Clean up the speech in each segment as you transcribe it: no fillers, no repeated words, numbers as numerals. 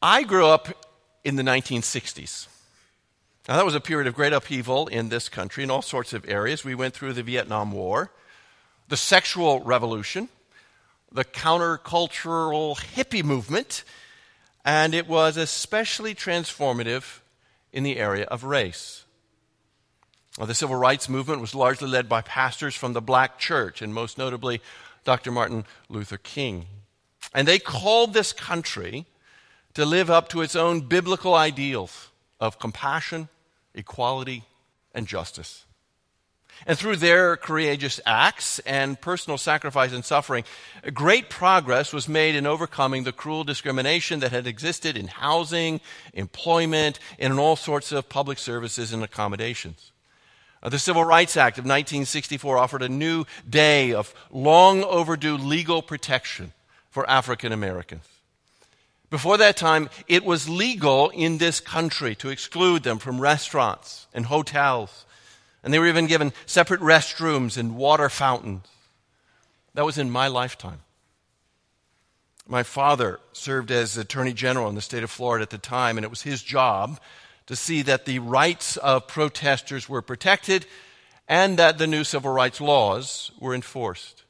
I grew up in the 1960s. Now, that was a period of great upheaval in this country in all sorts of areas. We went through the Vietnam War, the sexual revolution, the countercultural hippie movement, and it was especially transformative in the area of race. The civil rights movement was largely led by pastors from the black church, and most notably Dr. Martin Luther King. And they called this country to live up to its own biblical ideals of compassion, equality, and justice. And through their courageous acts and personal sacrifice and suffering, great progress was made in overcoming the cruel discrimination that had existed in housing, employment, and in all sorts of public services and accommodations. The Civil Rights Act of 1964 offered a new day of long overdue legal protection for African Americans. Before that time, it was legal in this country to exclude them from restaurants and hotels, and they were even given separate restrooms and water fountains. That was in my lifetime. My father served as Attorney General in the state of Florida at the time, and it was his job to see that the rights of protesters were protected and that the new civil rights laws were enforced.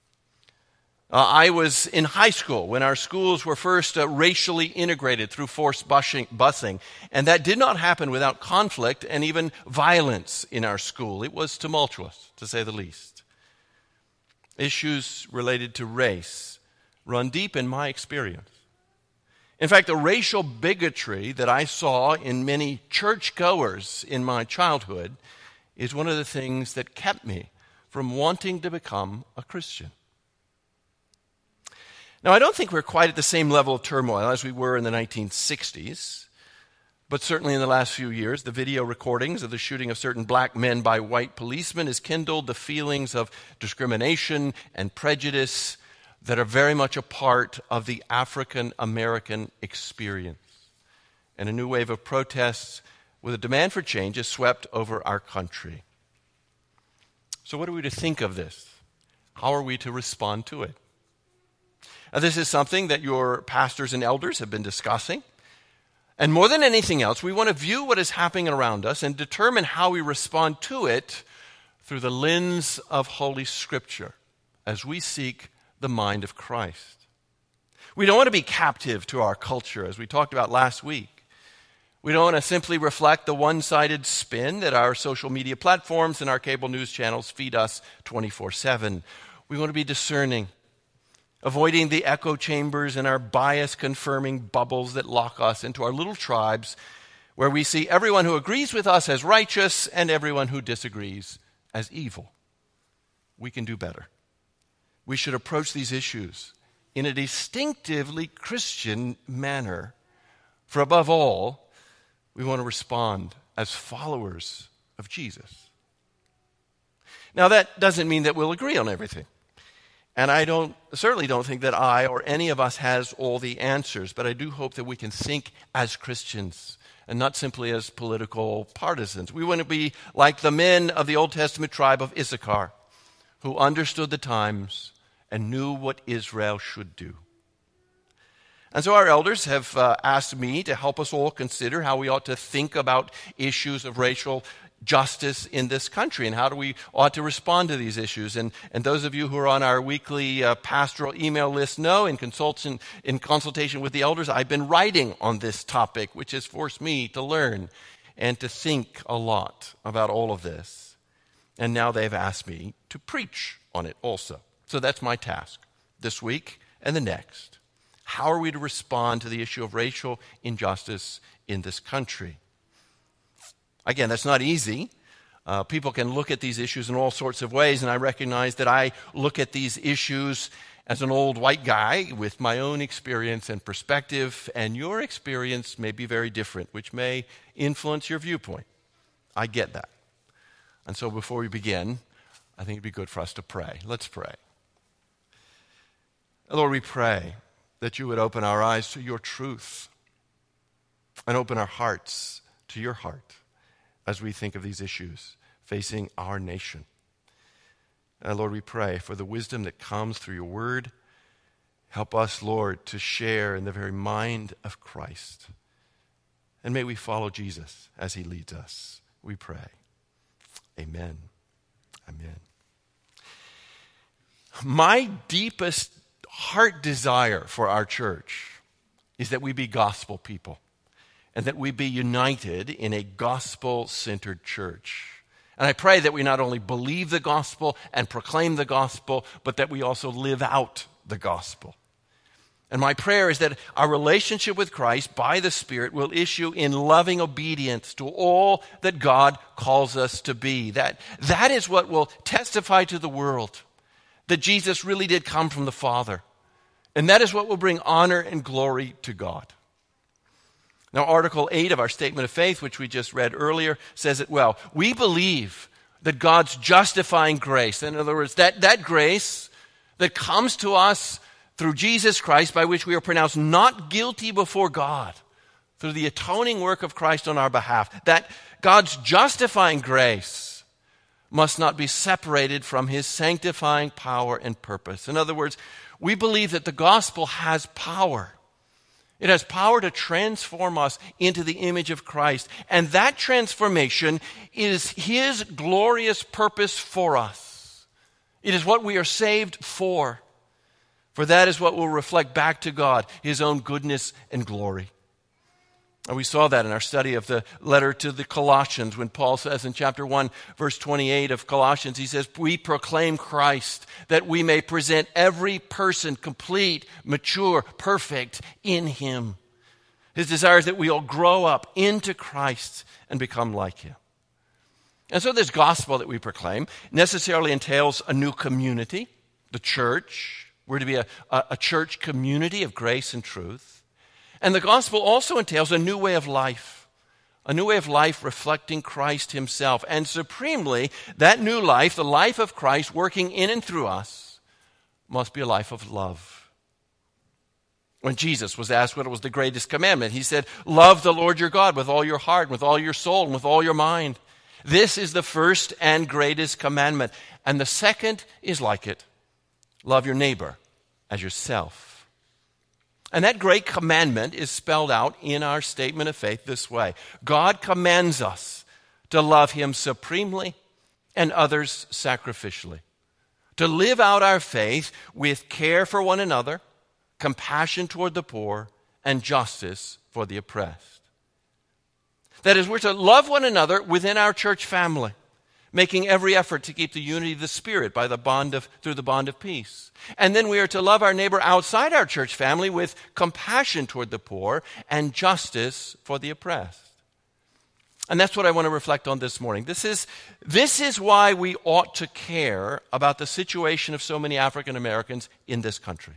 I was in high school when our schools were first racially integrated through forced busing, and that did not happen without conflict and even violence in our school. It was tumultuous, to say the least. Issues related to race run deep in my experience. In fact, the racial bigotry that I saw in many churchgoers in my childhood is one of the things that kept me from wanting to become a Christian. Now, I don't think we're quite at the same level of turmoil as we were in the 1960s, but certainly in the last few years, the video recordings of the shooting of certain black men by white policemen has kindled the feelings of discrimination and prejudice that are very much a part of the African American experience. And a new wave of protests with a demand for change has swept over our country. So what are we to think of this? How are we to respond to it? Now, this is something that your pastors and elders have been discussing. And more than anything else, we want to view what is happening around us and determine how we respond to it through the lens of Holy Scripture as we seek the mind of Christ. We don't want to be captive to our culture, as we talked about last week. We don't want to simply reflect the one-sided spin that our social media platforms and our cable news channels feed us 24/7. We want to be discerning, avoiding the echo chambers and our bias-confirming bubbles that lock us into our little tribes where we see everyone who agrees with us as righteous and everyone who disagrees as evil. We can do better. We should approach these issues in a distinctively Christian manner. For above all, we want to respond as followers of Jesus. Now, that doesn't mean that we'll agree on everything. And I certainly don't think that I or any of us has all the answers, but I do hope that we can think as Christians and not simply as political partisans. We want to be like the men of the Old Testament tribe of Issachar, who understood the times and knew what Israel should do. And so our elders have asked me to help us all consider how we ought to think about issues of racial justice in this country and how do we ought to respond to these issues. And those of you who are on our weekly pastoral email list know, in consultation with the elders, I've been writing on this topic, which has forced me to learn and to think a lot about all of this. And now they've asked me to preach on it also. So that's my task this week and the next. How are we to respond to the issue of racial injustice in this country? Again, that's not easy. People can look at these issues in all sorts of ways, and I recognize that I look at these issues as an old white guy with my own experience and perspective, and your experience may be very different, which may influence your viewpoint. I get that. And so before we begin, I think it'd be good for us to pray. Let's pray. Lord, we pray that you would open our eyes to your truth and open our hearts to your heart as we think of these issues facing our nation. Lord, we pray for the wisdom that comes through your word. Help us, Lord, to share in the very mind of Christ. And may we follow Jesus as he leads us. We pray. Amen. Amen. My deepest heart desire for our church is that we be gospel people and that we be united in a gospel-centered church. And I pray that we not only believe the gospel and proclaim the gospel, but that we also live out the gospel. And my prayer is that our relationship with Christ by the Spirit will issue in loving obedience to all that God calls us to be. That is what will testify to the world that Jesus really did come from the Father. And that is what will bring honor and glory to God. Now, Article 8 of our Statement of Faith, which we just read earlier, says it well. We believe that God's justifying grace, in other words, that grace that comes to us through Jesus Christ, by which we are pronounced not guilty before God, through the atoning work of Christ on our behalf, that God's justifying grace must not be separated from his sanctifying power and purpose. In other words, we believe that the gospel has power. It has power to transform us into the image of Christ. And that transformation is his glorious purpose for us. It is what we are saved for. For that is what will reflect back to God his own goodness and glory. And we saw that in our study of the letter to the Colossians when Paul says in chapter 1, verse 28 of Colossians, he says, we proclaim Christ that we may present every person complete, mature, perfect in him. His desire is that we all grow up into Christ and become like him. And so this gospel that we proclaim necessarily entails a new community, the church. We're to be a church community of grace and truth. And the gospel also entails a new way of life reflecting Christ himself. And supremely, that new life, the life of Christ working in and through us, must be a life of love. When Jesus was asked what was the greatest commandment, he said, love the Lord your God with all your heart, with all your soul, and with all your mind. This is the first and greatest commandment. And the second is like it. Love your neighbor as yourself. And that great commandment is spelled out in our statement of faith this way. God commands us to love him supremely and others sacrificially. To live out our faith with care for one another, compassion toward the poor, and justice for the oppressed. That is, we're to love one another within our church family, making every effort to keep the unity of the Spirit through the bond of peace. And then we are to love our neighbor outside our church family with compassion toward the poor and justice for the oppressed. And that's what I want to reflect on this morning. This is why we ought to care about the situation of so many African Americans in this country.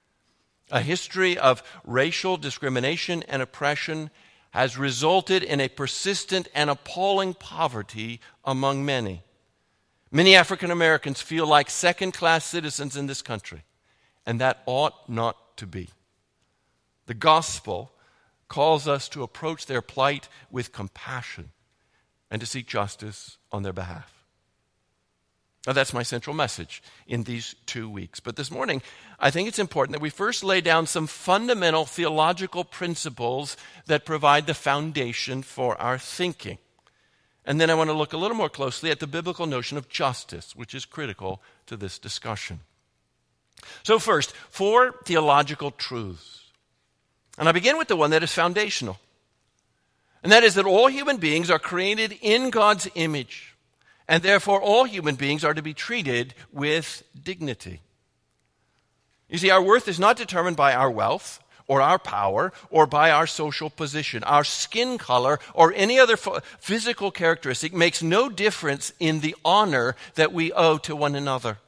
A history of racial discrimination and oppression has resulted in a persistent and appalling poverty among many. Many African Americans feel like second-class citizens in this country, and that ought not to be. The gospel calls us to approach their plight with compassion and to seek justice on their behalf. Now, that's my central message in these 2 weeks. But this morning, I think it's important that we first lay down some fundamental theological principles that provide the foundation for our thinking. And then I want to look a little more closely at the biblical notion of justice, which is critical to this discussion. So first, 4 theological truths. And I begin with the one that is foundational. And that is that all human beings are created in God's image. And therefore, all human beings are to be treated with dignity. You see, our worth is not determined by our wealth or our power or by our social position. Our skin color or any other physical characteristic makes no difference in the honor that we owe to one another.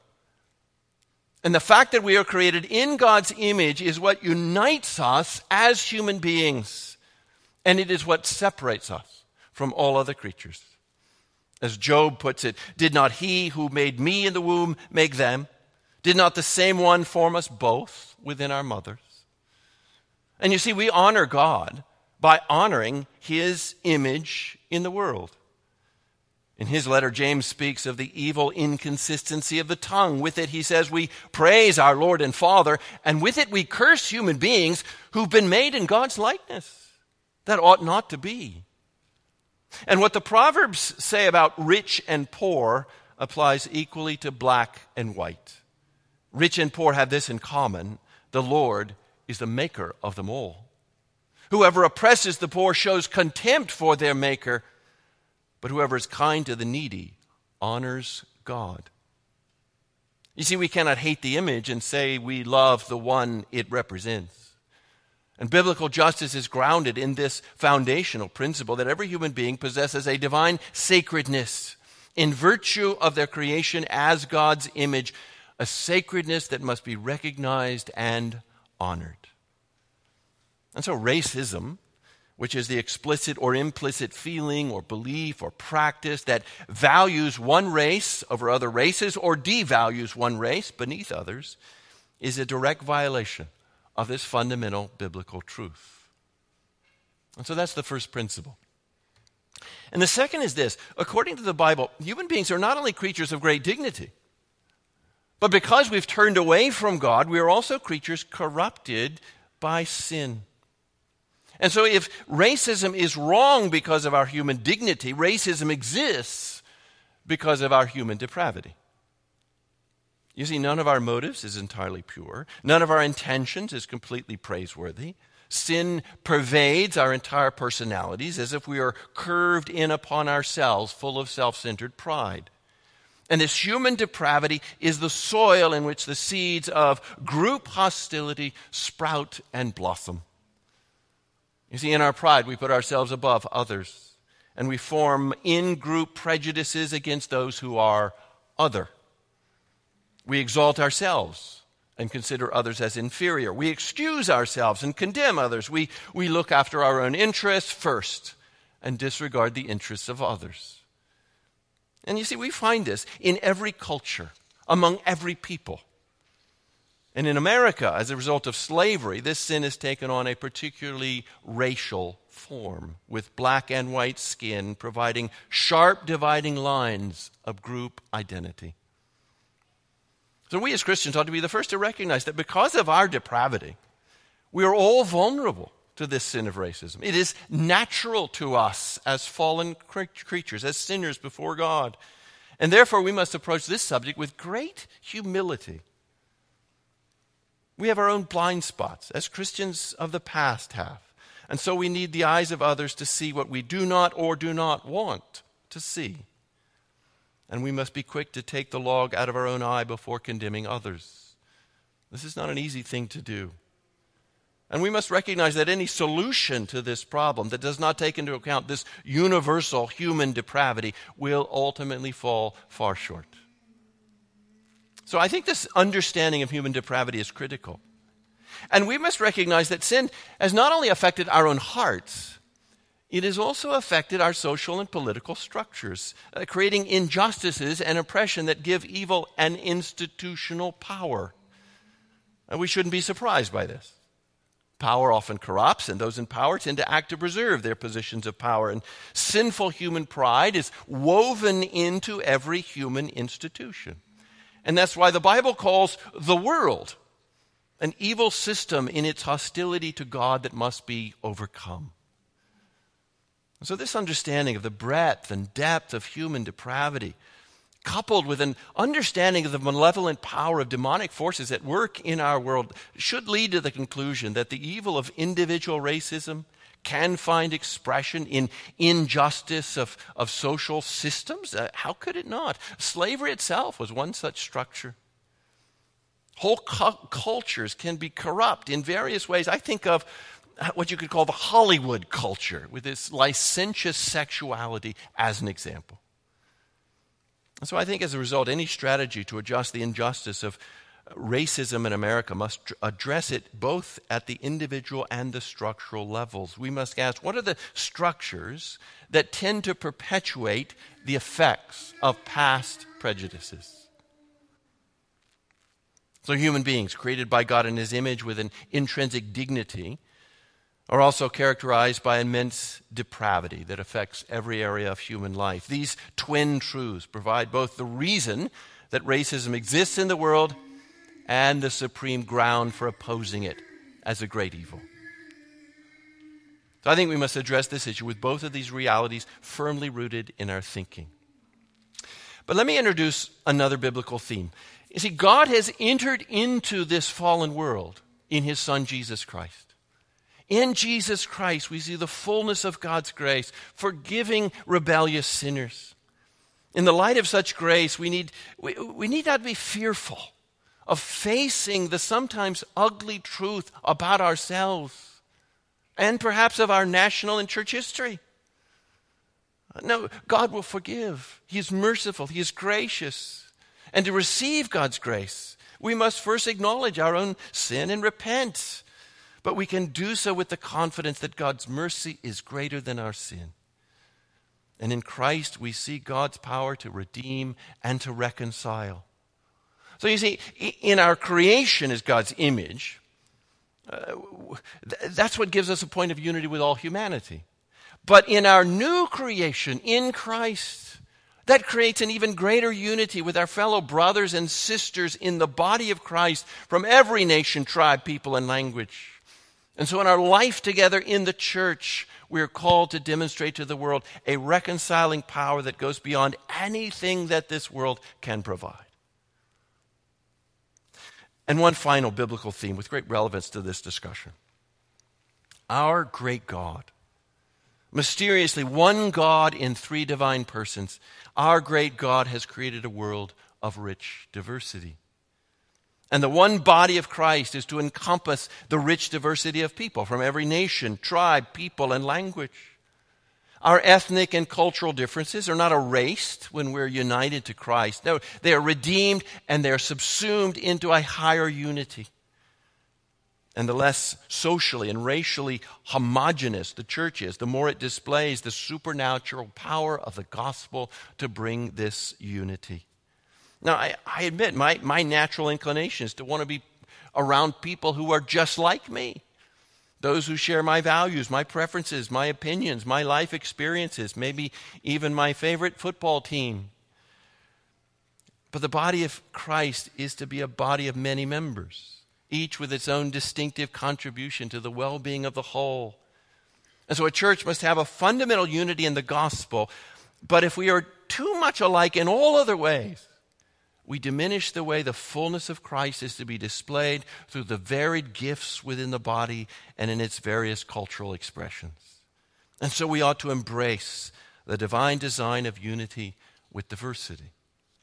And the fact that we are created in God's image is what unites us as human beings. And it is what separates us from all other creatures. As Job puts it, did not he who made me in the womb make them? Did not the same one form us both within our mothers? And you see, we honor God by honoring his image in the world. In his letter, James speaks of the evil inconsistency of the tongue. With it, he says, we praise our Lord and Father, and with it we curse human beings who've been made in God's likeness. That ought not to be. And what the Proverbs say about rich and poor applies equally to black and white. Rich and poor have this in common: the Lord is the maker of them all. Whoever oppresses the poor shows contempt for their maker, but whoever is kind to the needy honors God. You see, we cannot hate the image and say we love the one it represents. And biblical justice is grounded in this foundational principle that every human being possesses a divine sacredness in virtue of their creation as God's image, a sacredness that must be recognized and honored. And so racism, which is the explicit or implicit feeling or belief or practice that values one race over other races or devalues one race beneath others, is a direct violation of this fundamental biblical truth. And so that's the first principle. And the second is this: according to the Bible, human beings are not only creatures of great dignity, but because we've turned away from God, we are also creatures corrupted by sin. And so if racism is wrong because of our human dignity, racism exists because of our human depravity. You see, none of our motives is entirely pure. None of our intentions is completely praiseworthy. Sin pervades our entire personalities as if we are curved in upon ourselves, full of self-centered pride. And this human depravity is the soil in which the seeds of group hostility sprout and blossom. You see, in our pride, we put ourselves above others, and we form in-group prejudices against those who are other. We exalt ourselves and consider others as inferior. We excuse ourselves and condemn others. We look after our own interests first and disregard the interests of others. And you see, we find this in every culture, among every people. And in America, as a result of slavery, this sin has taken on a particularly racial form, with black and white skin providing sharp dividing lines of group identity. So we as Christians ought to be the first to recognize that because of our depravity, we are all vulnerable to this sin of racism. It is natural to us as fallen creatures, as sinners before God. And therefore we must approach this subject with great humility. We have our own blind spots, as Christians of the past have. And so we need the eyes of others to see what we do not or do not want to see. And we must be quick to take the log out of our own eye before condemning others. This is not an easy thing to do. And we must recognize that any solution to this problem that does not take into account this universal human depravity will ultimately fall far short. So I think this understanding of human depravity is critical. And we must recognize that sin has not only affected our own hearts, it has also affected our social and political structures, creating injustices and oppression that give evil an institutional power. And we shouldn't be surprised by this. Power often corrupts, and those in power tend to act to preserve their positions of power. And sinful human pride is woven into every human institution. And that's why the Bible calls the world an evil system in its hostility to God that must be overcome. And so this understanding of the breadth and depth of human depravity, coupled with an understanding of the malevolent power of demonic forces at work in our world, should lead to the conclusion that the evil of individual racism can find expression in injustice of social systems. How could it not? Slavery itself was one such structure. Whole cultures can be corrupt in various ways. I think of what you could call the Hollywood culture, with its licentious sexuality as an example. And so I think as a result, any strategy to adjust the injustice of racism in America must address it both at the individual and the structural levels. We must ask, what are the structures that tend to perpetuate the effects of past prejudices? So human beings created by God in His image with an intrinsic dignity are also characterized by immense depravity that affects every area of human life. These twin truths provide both the reason that racism exists in the world and the supreme ground for opposing it as a great evil. So I think we must address this issue with both of these realities firmly rooted in our thinking. But let me introduce another biblical theme. You see, God has entered into this fallen world in his Son, Jesus Christ. In Jesus Christ, we see the fullness of God's grace, forgiving rebellious sinners. In the light of such grace, we need not be fearful of facing the sometimes ugly truth about ourselves and perhaps of our national and church history. No, God will forgive. He is merciful. He is gracious. And to receive God's grace, we must first acknowledge our own sin and repent. But we can do so with the confidence that God's mercy is greater than our sin. And in Christ, we see God's power to redeem and to reconcile. So you see, in our creation as God's image, that's what gives us a point of unity with all humanity. But in our new creation, in Christ, that creates an even greater unity with our fellow brothers and sisters in the body of Christ from every nation, tribe, people, and language. And so in our life together in the church, we are called to demonstrate to the world a reconciling power that goes beyond anything that this world can provide. And one final biblical theme with great relevance to this discussion. Our great God, mysteriously one God in three divine persons, our great God has created a world of rich diversity. And the one body of Christ is to encompass the rich diversity of people from every nation, tribe, people, and language. Our ethnic and cultural differences are not erased when we're united to Christ. No, they are redeemed and they're subsumed into a higher unity. And the less socially and racially homogeneous the church is, the more it displays the supernatural power of the gospel to bring this unity. Now, I admit my natural inclination is to want to be around people who are just like me. Those who share my values, my preferences, my opinions, my life experiences, maybe even my favorite football team. But the body of Christ is to be a body of many members, each with its own distinctive contribution to the well-being of the whole. And so a church must have a fundamental unity in the gospel, but if we are too much alike in all other ways, we diminish the way the fullness of Christ is to be displayed through the varied gifts within the body and in its various cultural expressions. And so we ought to embrace the divine design of unity with diversity.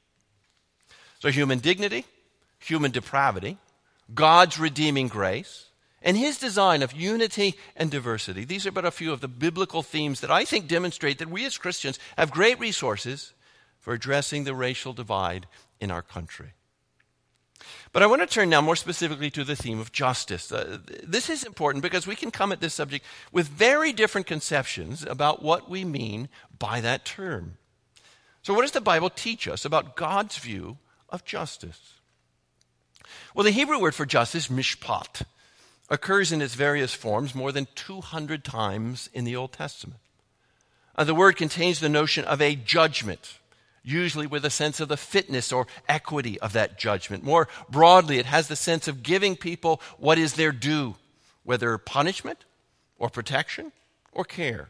So human dignity, human depravity, God's redeeming grace, and his design of unity and diversity. These are but a few of the biblical themes that I think demonstrate that we as Christians have great resources for addressing the racial divide in our country. But I want to turn now more specifically to the theme of justice. This is important because we can come at this subject with very different conceptions about what we mean by that term. So what does the Bible teach us about God's view of justice? Well, the Hebrew word for justice, mishpat, occurs in its various forms more than 200 times in the Old Testament. The word contains the notion of a judgment, usually with a sense of the fitness or equity of that judgment. More broadly, it has the sense of giving people what is their due, whether punishment or protection or care.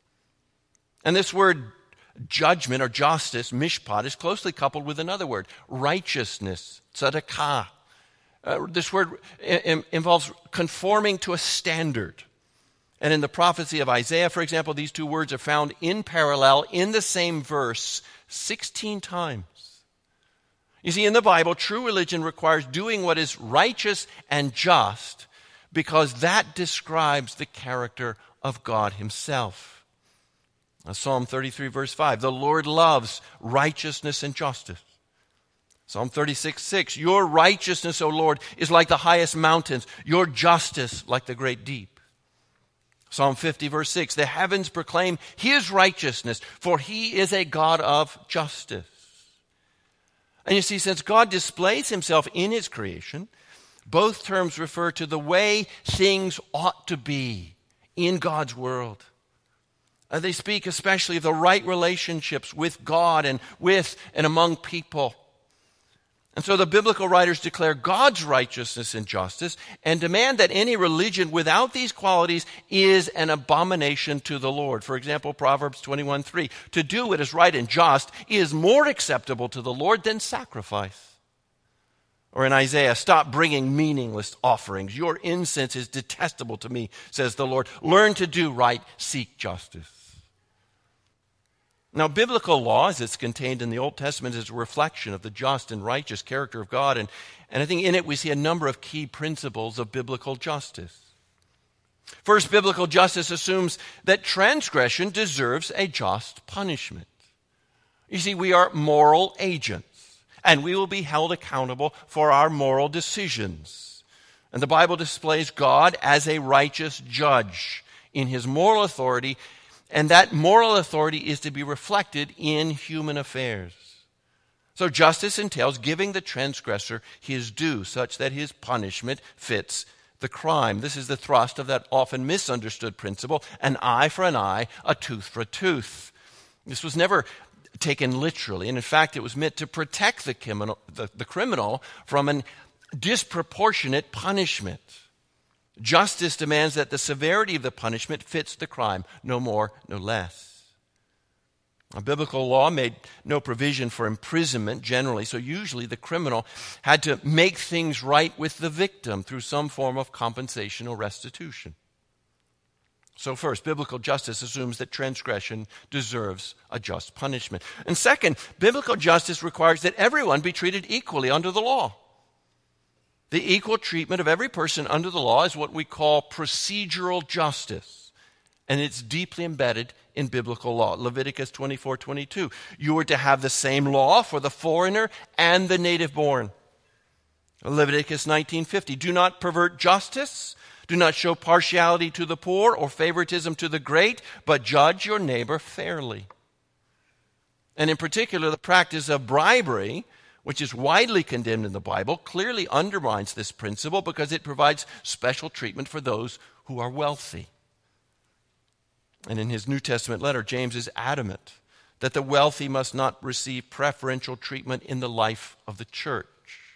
And this word judgment or justice, mishpat, is closely coupled with another word, righteousness, tzedakah. This word involves conforming to a standard. And in the prophecy of Isaiah, for example, these two words are found in parallel in the same verse 16 times. You see, in the Bible, true religion requires doing what is righteous and just because that describes the character of God himself. Psalm 33, verse 5, the Lord loves righteousness and justice. Psalm 36:6, your righteousness, O Lord, is like the highest mountains, your justice like the great deep. Psalm 50, verse 6, the heavens proclaim his righteousness, for he is a God of justice. And you see, since God displays himself in his creation, both terms refer to the way things ought to be in God's world. They speak especially of the right relationships with God and with and among people. And so the biblical writers declare God's righteousness and justice and demand that any religion without these qualities is an abomination to the Lord. For example, Proverbs 21:3, to do what is right and just is more acceptable to the Lord than sacrifice. Or in Isaiah, stop bringing meaningless offerings. Your incense is detestable to me, says the Lord. Learn to do right, seek justice. Now, biblical law, as it's contained in the Old Testament, is a reflection of the just and righteous character of God. And I think in it we see a number of key principles of biblical justice. First, biblical justice assumes that transgression deserves a just punishment. You see, we are moral agents, and we will be held accountable for our moral decisions. And the Bible displays God as a righteous judge in his moral authority, and that moral authority is to be reflected in human affairs. So justice entails giving the transgressor his due, such that his punishment fits the crime. This is the thrust of that often misunderstood principle, an eye for an eye, a tooth for a tooth. This was never taken literally, and in fact it was meant to protect the criminal from an disproportionate punishment. Justice demands that the severity of the punishment fits the crime, no more, no less. A biblical law made no provision for imprisonment generally, so usually the criminal had to make things right with the victim through some form of compensation or restitution. So first, biblical justice assumes that transgression deserves a just punishment. And second, biblical justice requires that everyone be treated equally under the law. The equal treatment of every person under the law is what we call procedural justice, and it's deeply embedded in biblical law. Leviticus 24:22, you are to have the same law for the foreigner and the native born. Leviticus 19:50, do not pervert justice, do not show partiality to the poor or favoritism to the great, but judge your neighbor fairly. And in particular, the practice of bribery, which is widely condemned in the Bible, clearly undermines this principle because it provides special treatment for those who are wealthy. And in his New Testament letter, James is adamant that the wealthy must not receive preferential treatment in the life of the church.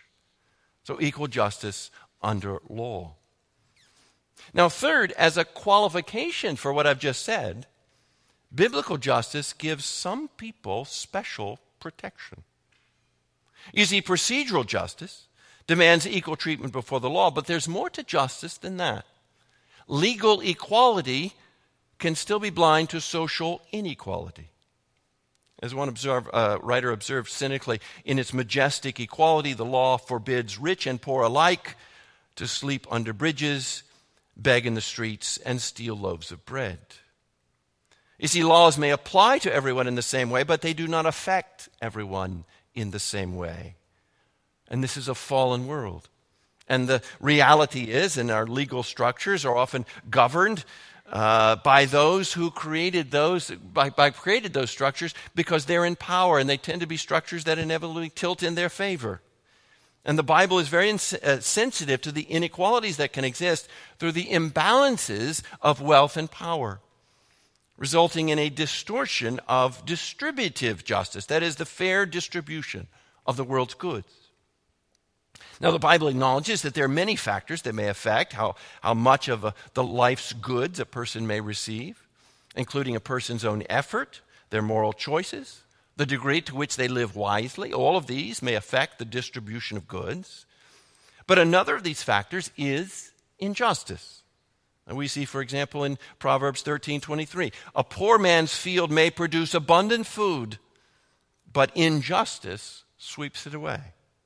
So equal justice under law. Now, third, as a qualification for what I've just said, biblical justice gives some people special protection. You see, procedural justice demands equal treatment before the law, but there's more to justice than that. Legal equality can still be blind to social inequality. As one writer observed cynically, in its majestic equality, the law forbids rich and poor alike to sleep under bridges, beg in the streets, and steal loaves of bread. You see, laws may apply to everyone in the same way, but they do not affect everyone in the same way. And this is a fallen world. And the reality is, and our legal structures are often governed by those who created those structures because they're in power, and they tend to be structures that inevitably tilt in their favor. And the Bible is very sensitive to the inequalities that can exist through the imbalances of wealth and power, resulting in a distortion of distributive justice, that is, the fair distribution of the world's goods. Now, the Bible acknowledges that there are many factors that may affect how much of the life's goods a person may receive, including a person's own effort, their moral choices, the degree to which they live wisely. All of these may affect the distribution of goods. But another of these factors is injustice. And we see, for example, in Proverbs 13:23, a poor man's field may produce abundant food, but injustice sweeps it away.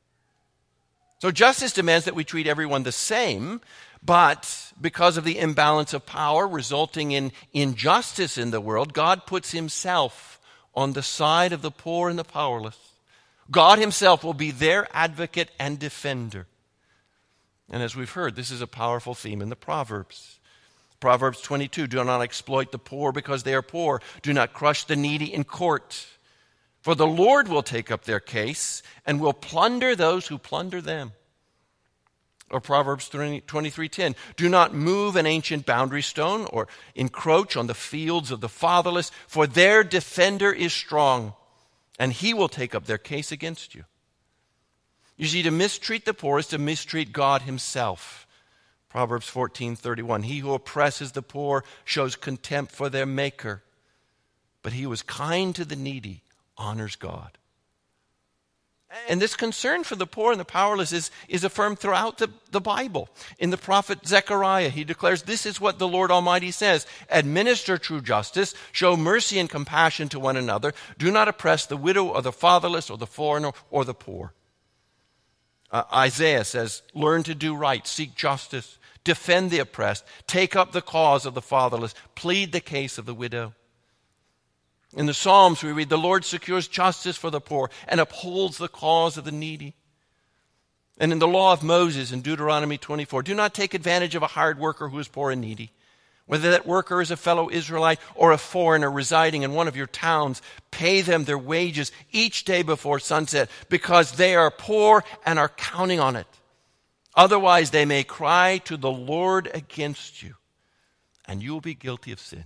So justice demands that we treat everyone the same, but because of the imbalance of power resulting in injustice in the world, God puts himself on the side of the poor and the powerless. God himself will be their advocate and defender. And as we've heard, this is a powerful theme in the Proverbs. Proverbs 22, do not exploit the poor because they are poor. Do not crush the needy in court. For the Lord will take up their case and will plunder those who plunder them. Or Proverbs 23:10, do not move an ancient boundary stone or encroach on the fields of the fatherless, for their defender is strong, and he will take up their case against you. You see, to mistreat the poor is to mistreat God himself. Proverbs 14:31, he who oppresses the poor shows contempt for their maker, but he who is kind to the needy honors God. And this concern for the poor and the powerless is affirmed throughout the Bible. In the prophet Zechariah, he declares, this is what the Lord Almighty says, administer true justice, show mercy and compassion to one another, do not oppress the widow or the fatherless or the foreigner or the poor. Isaiah says, learn to do right, seek justice, defend the oppressed, take up the cause of the fatherless, plead the case of the widow. In the Psalms, we read, the Lord secures justice for the poor and upholds the cause of the needy. And in the law of Moses in Deuteronomy 24, do not take advantage of a hired worker who is poor and needy. Whether that worker is a fellow Israelite or a foreigner residing in one of your towns, pay them their wages each day before sunset, because they are poor and are counting on it. Otherwise, they may cry to the Lord against you, and you will be guilty of sin.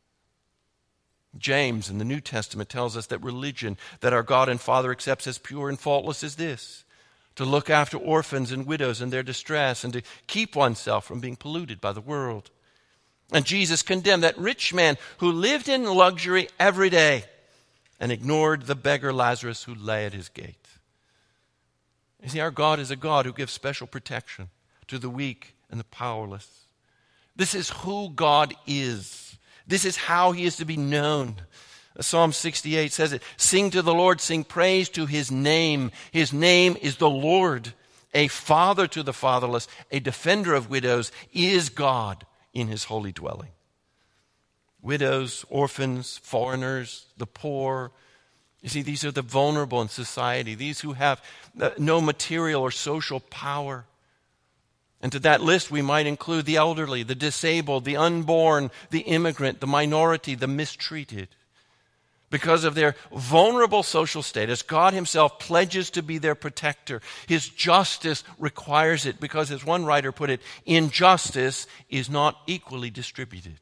James in the New Testament tells us that religion that our God and Father accepts as pure and faultless is this: to look after orphans and widows in their distress and to keep oneself from being polluted by the world. And Jesus condemned that rich man who lived in luxury every day and ignored the beggar Lazarus who lay at his gate. You see, our God is a God who gives special protection to the weak and the powerless. This is who God is. This is how he is to be known. Psalm 68 says it, sing to the Lord, sing praise to his name. His name is the Lord, a father to the fatherless, a defender of widows, is God in his holy dwelling. Widows, orphans, foreigners, the poor. You see, these are the vulnerable in society, these who have no material or social power. And to that list, we might include the elderly, the disabled, the unborn, the immigrant, the minority, the mistreated. Because of their vulnerable social status, God himself pledges to be their protector. His justice requires it because, as one writer put it, injustice is not equally distributed.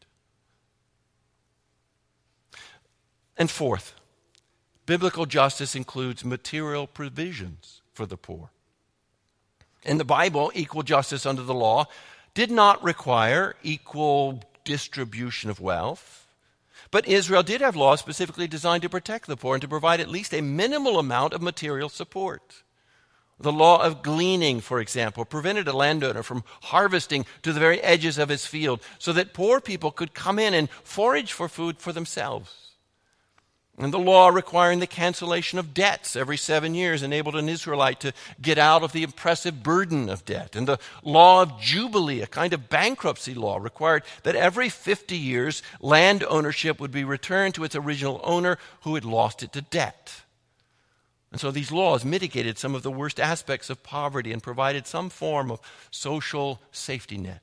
And fourth, biblical justice includes material provisions for the poor. In the Bible, equal justice under the law did not require equal distribution of wealth, but Israel did have laws specifically designed to protect the poor and to provide at least a minimal amount of material support. The law of gleaning, for example, prevented a landowner from harvesting to the very edges of his field so that poor people could come in and forage for food for themselves. And the law requiring the cancellation of debts every 7 years enabled an Israelite to get out of the oppressive burden of debt. And the law of Jubilee, a kind of bankruptcy law, required that every 50 years land ownership would be returned to its original owner who had lost it to debt. And so these laws mitigated some of the worst aspects of poverty and provided some form of social safety net.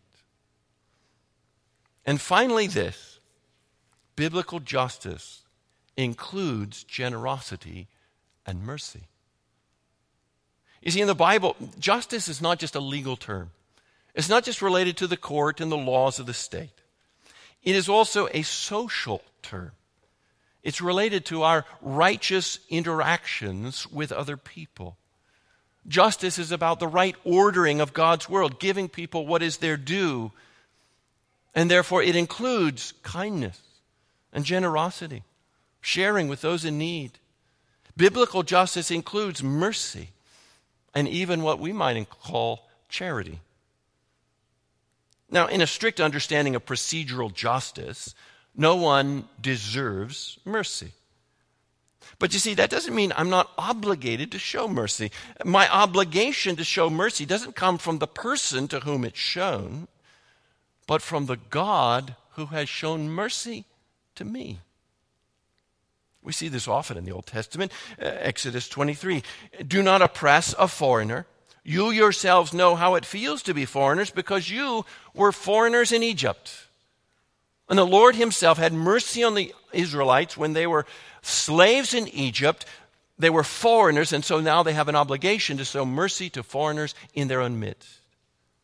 And finally this, biblical justice includes generosity and mercy. You see, in the Bible, justice is not just a legal term. It's not just related to the court and the laws of the state. It is also a social term. It's related to our righteous interactions with other people. Justice is about the right ordering of God's world, giving people what is their due, and therefore it includes kindness and generosity, sharing with those in need. Biblical justice includes mercy and even what we might call charity. Now, in a strict understanding of procedural justice, no one deserves mercy. But you see, that doesn't mean I'm not obligated to show mercy. My obligation to show mercy doesn't come from the person to whom it's shown, but from the God who has shown mercy to me. We see this often in the Old Testament. Exodus 23. Do not oppress a foreigner. You yourselves know how it feels to be foreigners because you were foreigners in Egypt. And the Lord himself had mercy on the Israelites when they were slaves in Egypt. They were foreigners, and so now they have an obligation to show mercy to foreigners in their own midst.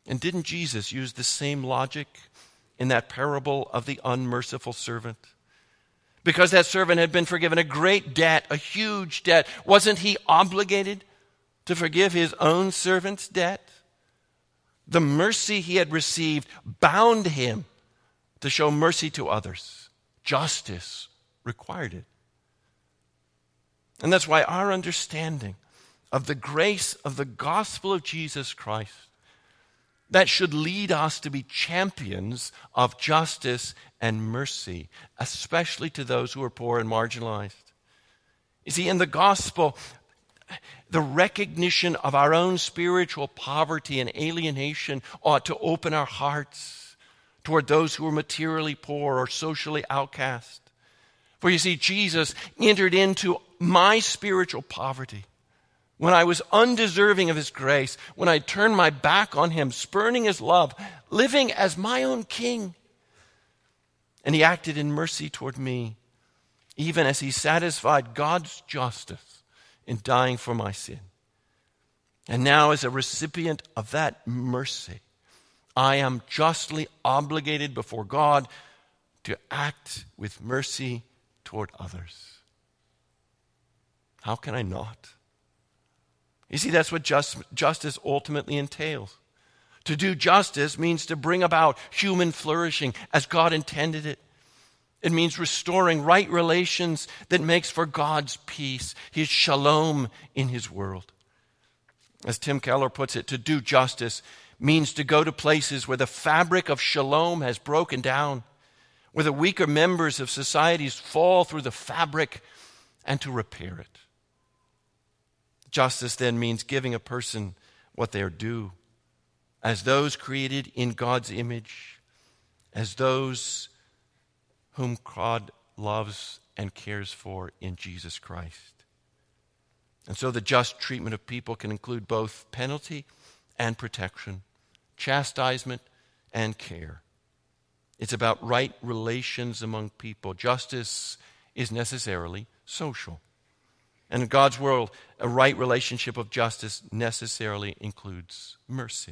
And didn't Jesus use the same logic in that parable of the unmerciful servant? Because that servant had been forgiven a great debt, a huge debt, wasn't he obligated to forgive his own servant's debt? The mercy he had received bound him to show mercy to others. Justice required it. And that's why our understanding of the grace of the gospel of Jesus Christ, that should lead us to be champions of justice and mercy, especially to those who are poor and marginalized. You see, in the gospel, the recognition of our own spiritual poverty and alienation ought to open our hearts toward those who are materially poor or socially outcast. For you see, Jesus entered into my spiritual poverty when I was undeserving of his grace, when I turned my back on him, spurning his love, living as my own king. And he acted in mercy toward me, even as he satisfied God's justice in dying for my sin. And now, as a recipient of that mercy, I am justly obligated before God to act with mercy toward others. How can I not? You see, that's what justice ultimately entails. To do justice means to bring about human flourishing as God intended it. It means restoring right relations that makes for God's peace, his shalom in his world. As Tim Keller puts it, to do justice means to go to places where the fabric of shalom has broken down, where the weaker members of societies fall through the fabric, and to repair it. Justice then means giving a person what they are due, as those created in God's image, as those whom God loves and cares for in Jesus Christ. And so the just treatment of people can include both penalty and protection, chastisement and care. It's about right relations among people. Justice is necessarily social. And in God's world, a right relationship of justice necessarily includes mercy.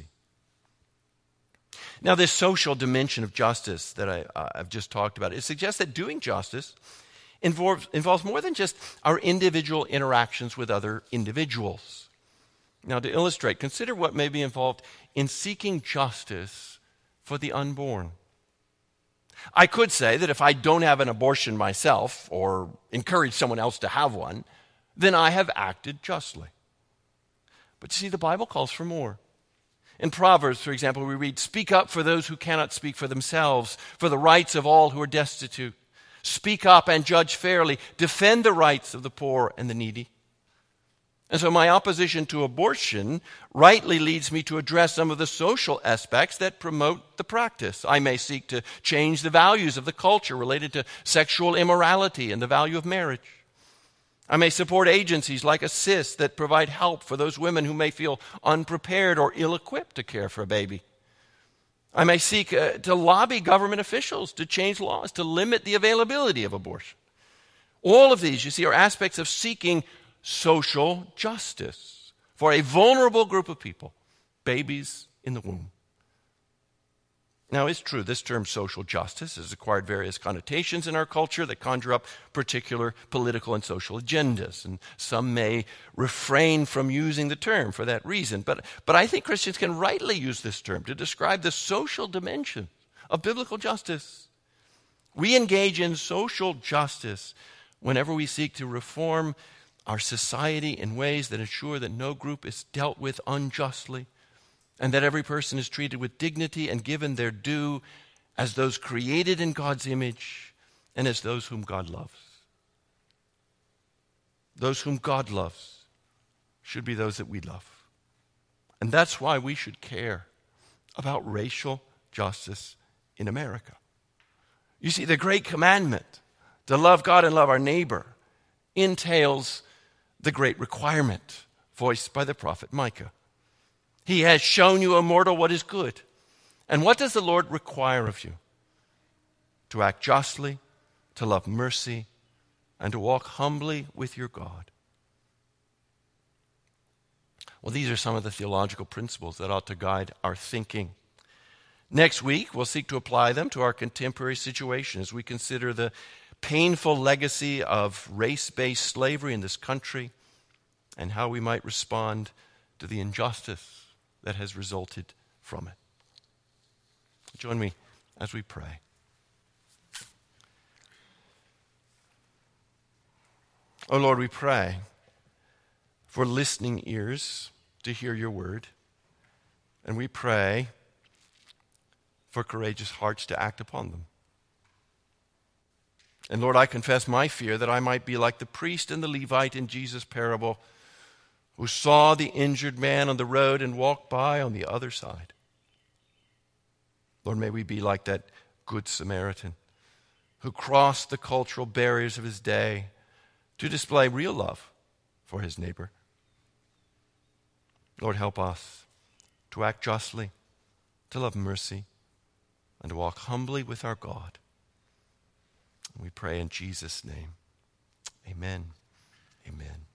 Now, this social dimension of justice that I've just talked about, it suggests that doing justice involves more than just our individual interactions with other individuals. Now, to illustrate, consider what may be involved in seeking justice for the unborn. I could say that if I don't have an abortion myself or encourage someone else to have one, then I have acted justly. But you see, the Bible calls for more. In Proverbs, for example, we read, "Speak up for those who cannot speak for themselves, for the rights of all who are destitute. Speak up and judge fairly. Defend the rights of the poor and the needy." And so my opposition to abortion rightly leads me to address some of the social aspects that promote the practice. I may seek to change the values of the culture related to sexual immorality and the value of marriage. I may support agencies like Assist that provide help for those women who may feel unprepared or ill-equipped to care for a baby. I may seek to lobby government officials to change laws to limit the availability of abortion. All of these, you see, are aspects of seeking social justice for a vulnerable group of people, babies in the womb. Now, it's true, this term social justice has acquired various connotations in our culture that conjure up particular political and social agendas, and some may refrain from using the term for that reason. But I think Christians can rightly use this term to describe the social dimension of biblical justice. We engage in social justice whenever we seek to reform our society in ways that ensure that no group is dealt with unjustly, and that every person is treated with dignity and given their due as those created in God's image and as those whom God loves. Those whom God loves should be those that we love. And that's why we should care about racial justice in America. You see, the great commandment to love God and love our neighbor entails the great requirement voiced by the prophet Micah. He has shown you, O mortal, what is good. And what does the Lord require of you? To act justly, to love mercy, and to walk humbly with your God. Well, these are some of the theological principles that ought to guide our thinking Next week, we'll seek to apply them to our contemporary situation as we consider the painful legacy of race-based slavery in this country and how we might respond to the injustice that has resulted from it. Join me as we pray. Oh Lord, we pray for listening ears to hear your word, and we pray for courageous hearts to act upon them. And Lord, I confess my fear that I might be like the priest and the Levite in Jesus' parable, who saw the injured man on the road and walked by on the other side. Lord, may we be like that good Samaritan who crossed the cultural barriers of his day to display real love for his neighbor. Lord, help us to act justly, to love mercy, and to walk humbly with our God. We pray in Jesus' name. Amen. Amen.